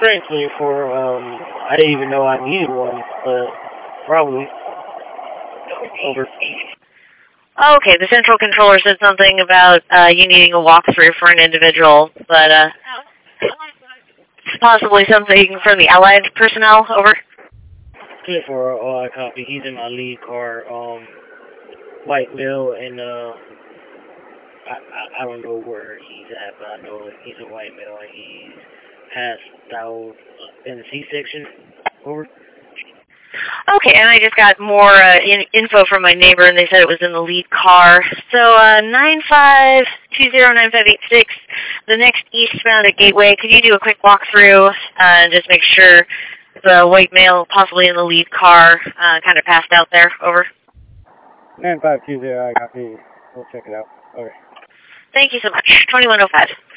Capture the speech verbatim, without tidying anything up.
train twenty-four. Um, I didn't even know I needed one, but probably. Over. Okay, the central controller said something about uh, you needing a walkthrough for an individual, but uh, possibly something from the Allied personnel. Over. twenty-four, oh, I copy. He's in my lead car. Um, white male, and uh, I, I I don't know where he's at, but I know he's a white male, and he's passed out in the C-section. Over. Okay, and I just got more uh, in, info from my neighbor, and they said it was in the lead car. So uh, nine five two zero nine five eight six, the next eastbound at Gateway. Could you do a quick walkthrough uh, and just make sure the white male, possibly in the lead car, uh, kind of passed out there? Over. nine five two zero, I copy. We'll check it out. Okay. Thank you so much. twenty-one oh five.